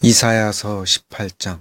이사야서 18장.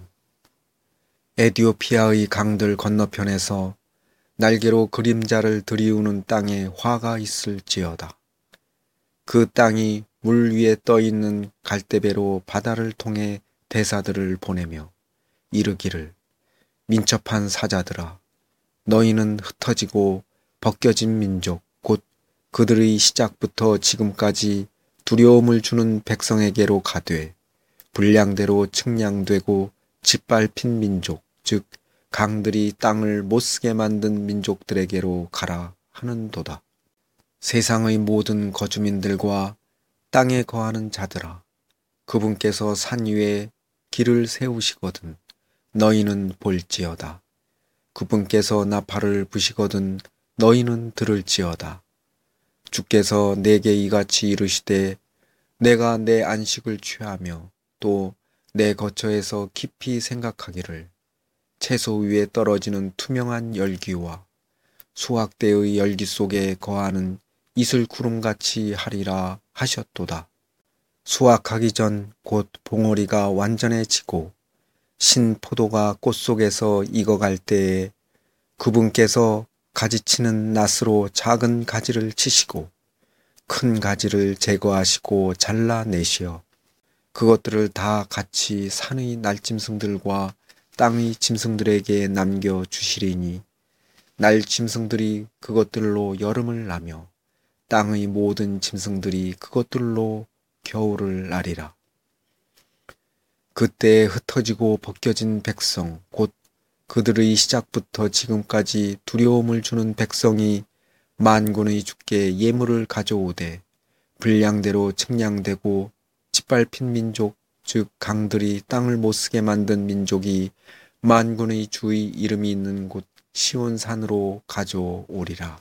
에디오피아의 강들 건너편에서 날개로 그림자를 들이우는 땅에 화가 있을지어다. 그 땅이 물 위에 떠있는 갈대배로 바다를 통해 대사들을 보내며 이르기를, 민첩한 사자들아, 너희는 흩어지고 벗겨진 민족, 곧 그들의 시작부터 지금까지 두려움을 주는 백성에게로 가되 분량대로 측량되고 짓밟힌 민족, 즉 강들이 땅을 못쓰게 만든 민족들에게로 가라 하는도다. 세상의 모든 거주민들과 땅에 거하는 자들아, 그분께서 산 위에 길을 세우시거든 너희는 볼지어다. 그분께서 나팔을 부시거든 너희는 들을지어다. 주께서 내게 이같이 이르시되, 내가 내 안식을 취하며 또 내 거처에서 깊이 생각하기를, 채소 위에 떨어지는 투명한 열기와 수확대의 열기 속에 거하는 이슬 구름같이 하리라 하셨도다. 수확하기 전 곧 봉오리가 완전해지고 신 포도가 꽃 속에서 익어갈 때에 그분께서 가지치는 낫으로 작은 가지를 치시고 큰 가지를 제거하시고 잘라내시어 그것들을 다 같이 산의 날짐승들과 땅의 짐승들에게 남겨주시리니, 날짐승들이 그것들로 여름을 나며 땅의 모든 짐승들이 그것들로 겨울을 나리라. 그때에 흩어지고 벗겨진 백성, 곧 그들의 시작부터 지금까지 두려움을 주는 백성이 만군의 주께 예물을 가져오되 분량대로 측량되고 짓밟힌 민족, 즉 강들이 땅을 못쓰게 만든 민족이 만군의 주의 이름이 있는 곳 시온산으로 가져오리라.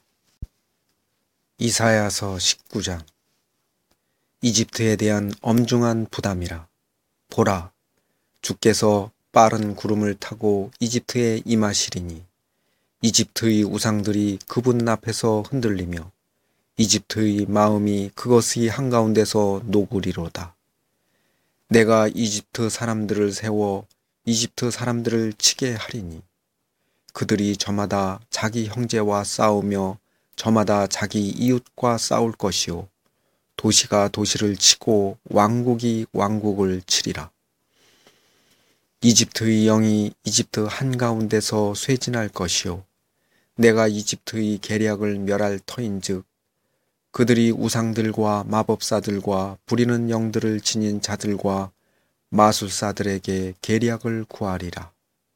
이사야서 19장. 이집트에 대한 엄중한 부담이라. 보라, 주께서 빠른 구름을 타고 이집트에 임하시리니 이집트의 우상들이 그분 앞에서 흔들리며 이집트의 마음이 그것의 한가운데서 녹으리로다. 내가 이집트 사람들을 세워 이집트 사람들을 치게 하리니 그들이 저마다 자기 형제와 싸우며 저마다 자기 이웃과 싸울 것이요, 도시가 도시를 치고 왕국이 왕국을 치리라. 이집트의 영이 이집트 한가운데서 쇠진할 것이요, 내가 이집트의 계략을 멸할 터인즉 그들이 우상들과 마법사들과 부리는 영들을 지닌 자들과 마술사들에게 계략을 구하리라.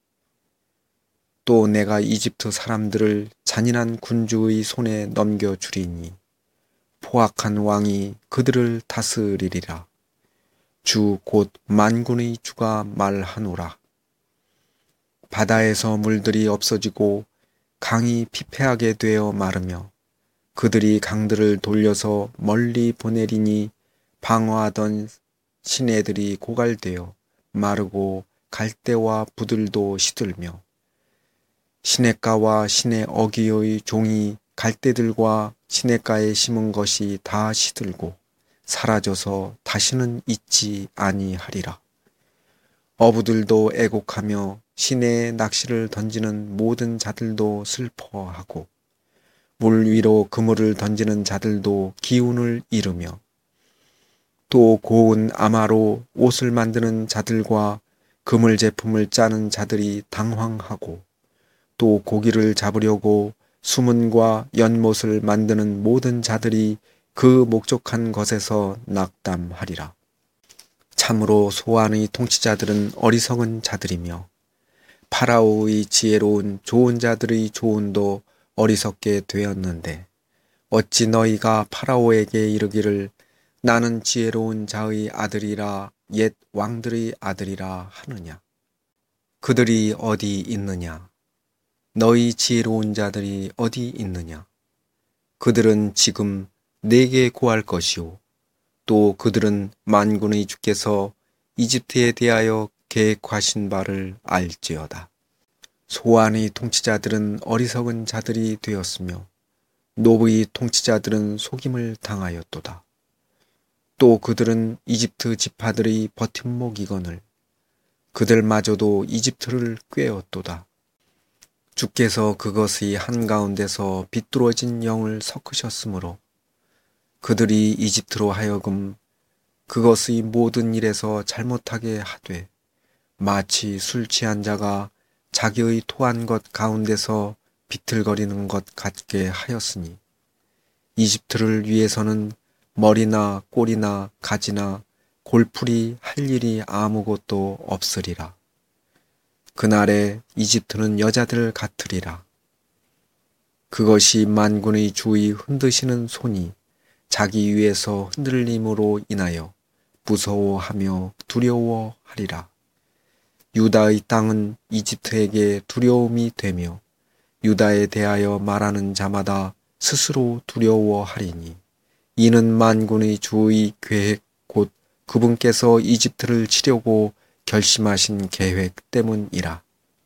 또 내가 이집트 사람들을 잔인한 군주의 손에 넘겨주리니 포악한 왕이 그들을 다스리리라. 주 곧 만군의 주가 말하노라. 바다에서 물들이 없어지고 강이 피폐하게 되어 마르며 그들이 강들을 돌려서 멀리 보내리니 방어하던 시내들이 고갈되어 마르고 갈대와 부들도 시들며 시냇가와 시내 어귀의 종이 갈대들과 시냇가에 심은 것이 다 시들고 사라져서 다시는 있지 아니하리라. 어부들도 애곡하며 시내에 낚시를 던지는 모든 자들도 슬퍼하고 물 위로 그물을 던지는 자들도 기운을 잃으며 또 고운 아마로 옷을 만드는 자들과 그물 제품을 짜는 자들이 당황하고 또 고기를 잡으려고 수문과 연못을 만드는 모든 자들이 그 목적한 것에서 낙담하리라. 참으로 소안의 통치자들은 어리석은 자들이며 파라오의 지혜로운 좋은 자들의 조언도 어리석게 되었는데 어찌 너희가 파라오에게 이르기를 나는 지혜로운 자의 아들이라 옛 왕들의 아들이라 하느냐. 그들이 어디 있느냐. 너희 지혜로운 자들이 어디 있느냐. 그들은 지금 내게 구할 것이요, 또 그들은 만군의 주께서 이집트에 대하여 계획하신 바를 알지어다. 소안의 통치자들은 어리석은 자들이 되었으며 노브의 통치자들은 속임을 당하였도다. 또 그들은 이집트 지파들의 버팀목이거늘 그들마저도 이집트를 꾀었도다. 주께서 그것의 한가운데서 비뚤어진 영을 섞으셨으므로 그들이 이집트로 하여금 그것의 모든 일에서 잘못하게 하되 마치 술 취한 자가 자기의 토한 것 가운데서 비틀거리는 것 같게 하였으니 이집트를 위해서는 머리나 꼬리나 가지나 골풀이 할 일이 아무것도 없으리라. 그날에 이집트는 여자들 같으리라. 그것이 만군의 주의 흔드시는 손이 자기 위에서 흔들림으로 인하여 무서워하며 두려워하리라. 유다의 땅은 이집트에게 두려움이 되며 유다에 대하여 말하는 자마다 스스로 두려워하리니 이는 만군의 주의 계획 곧 그분께서 이집트를 치려고 결심하신 계획 때문이라.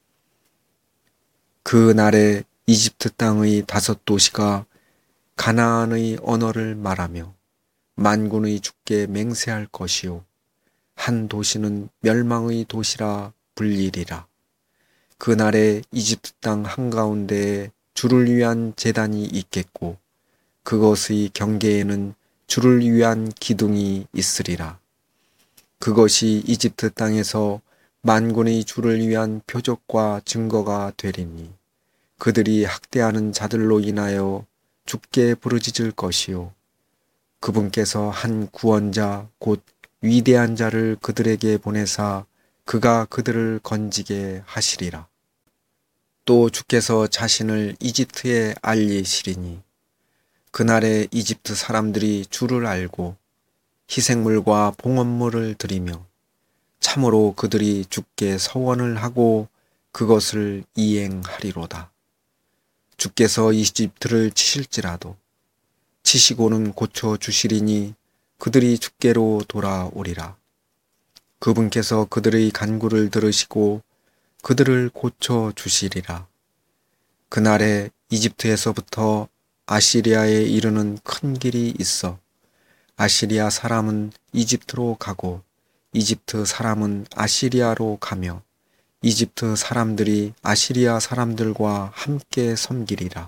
그 날에 이집트 땅의 5도시가 가나안의 언어를 말하며 만군의 주께 맹세할 것이요 한 도시는 멸망의 도시라 불리리라. 그날에 이집트 땅 한가운데에 주를 위한 제단이 있겠고 그것의 경계에는 주를 위한 기둥이 있으리라. 그것이 이집트 땅에서 만군의 주를 위한 표적과 증거가 되리니 그들이 학대하는 자들로 인하여 주께 부르짖을 것이요 그분께서 한 구원자 곧 위대한 자를 그들에게 보내사 그가 그들을 건지게 하시리라. 또 주께서 자신을 이집트에 알리시리니 그날에 이집트 사람들이 주를 알고 희생물과 봉헌물을 드리며 참으로 그들이 주께 서원을 하고 그것을 이행하리로다. 주께서 이집트를 치실지라도 치시고는 고쳐주시리니 그들이 주께로 돌아오리라. 그분께서 그들의 간구를 들으시고 그들을 고쳐주시리라. 그날에 이집트에서부터 아시리아에 이르는 큰 길이 있어 아시리아 사람은 이집트로 가고 이집트 사람은 아시리아로 가며 이집트 사람들이 아시리아 사람들과 함께 섬기리라.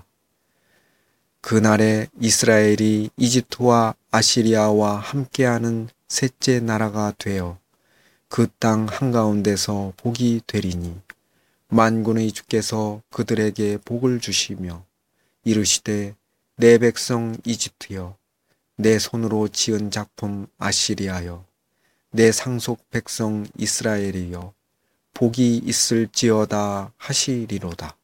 그날에 이스라엘이 이집트와 아시리아와 함께하는 셋째 나라가 되어 그 땅 한가운데서 복이 되리니 만군의 주께서 그들에게 복을 주시며 이르시되 내 백성 이집트여 내 손으로 지은 작품 아시리아여 내 상속 백성 이스라엘이여 복이 있을지어다 하시리로다.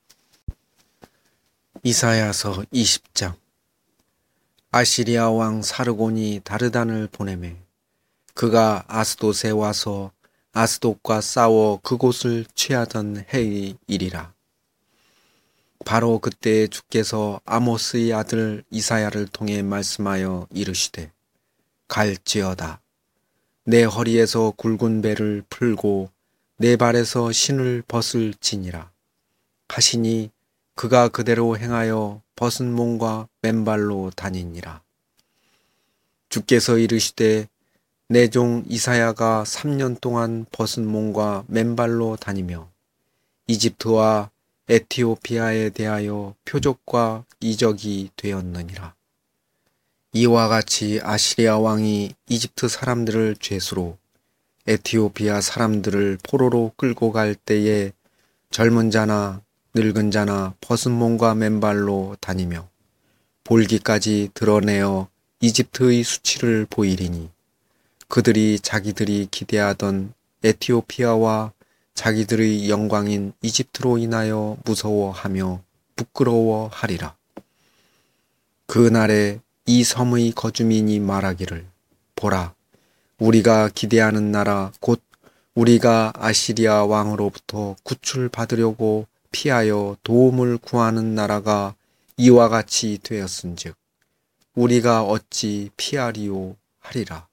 이사야서 20장. 아시리아 왕 사르곤이 다르단을 보내매 그가 아스돗에 와서 아스돗과 싸워 그곳을 취하던 해의 일이라. 바로 그때 주께서 아모스의 아들 이사야를 통해 말씀하여 이르시되 갈지어다. 내 허리에서 굵은 배를 풀고 내 발에서 신을 벗을지니라 하시니 그가 그대로 행하여 벗은 몸과 맨발로 다니니라. 주께서 이르시되 내 종 이사야가 3년 동안 벗은 몸과 맨발로 다니며 이집트와 에티오피아에 대하여 표적과 이적이 되었느니라. 이와 같이 아시리아 왕이 이집트 사람들을 죄수로 에티오피아 사람들을 포로로 끌고 갈 때에 젊은 자나 늙은 자나 벗은 몸과 맨발로 다니며 볼기까지 드러내어 이집트의 수치를 보이리니 그들이 자기들이 기대하던 에티오피아와 자기들의 영광인 이집트로 인하여 무서워하며 부끄러워하리라. 그 날에 이 섬의 거주민이 말하기를 보라 우리가 기대하는 나라 곧 우리가 아시리아 왕으로부터 구출받으려고 피하여 도움을 구하는 나라가 이와 같이 되었은즉 우리가 어찌 피하리요 하리라.